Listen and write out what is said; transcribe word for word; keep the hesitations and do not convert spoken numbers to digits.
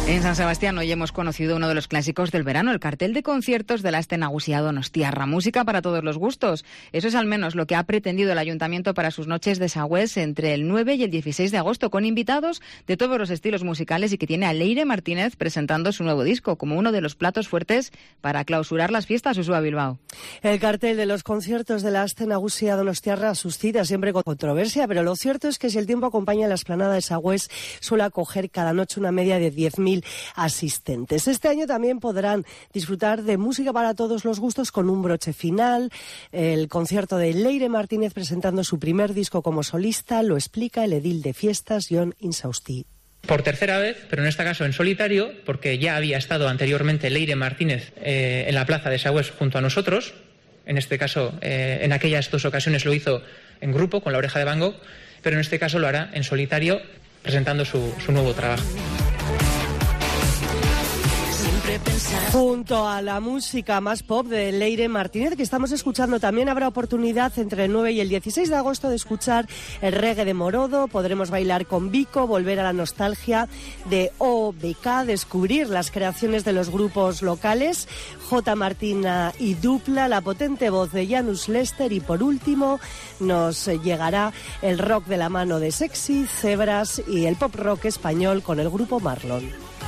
En San Sebastián hoy hemos conocido uno de los clásicos del verano, el cartel de conciertos de la Aste Nagusia Donostiarra. Música para todos los gustos. Eso es al menos lo que ha pretendido el Ayuntamiento para sus noches de Sagüés entre el nueve y el dieciséis de agosto, con invitados de todos los estilos musicales, y que tiene a Leire Martínez presentando su nuevo disco como uno de los platos fuertes para clausurar las fiestas. Uxue Bilbao. El cartel de los conciertos de la Aste Nagusia Donostiarra suscita siempre con controversia, pero lo cierto es que si el tiempo acompaña a la explanada de Sagüés, suele acoger cada noche una media de diez mil asistentes. Este año también podrán disfrutar de música para todos los gustos con un broche final. El concierto de Leire Martínez presentando su primer disco como solista lo explica el edil de fiestas, Jon Insaustí. Por tercera vez, pero en este caso en solitario, porque ya había estado anteriormente Leire Martínez eh, en la plaza de Sagüés junto a nosotros. En este caso, eh, en aquellas dos ocasiones lo hizo en grupo con La Oreja de Van Gogh, pero en este caso lo hará en solitario presentando su, su nuevo trabajo. Junto a la música más pop de Leire Martínez, que estamos escuchando, también habrá oportunidad entre el nueve y el dieciséis de agosto de escuchar el reggae de Morodo. Podremos bailar con Vico, volver a la nostalgia de O B K, descubrir las creaciones de los grupos locales, J. Martina y Dupla, la potente voz de Janus Lester, y por último nos llegará el rock de la mano de Sexy, Cebras y el pop rock español con el grupo Marlon.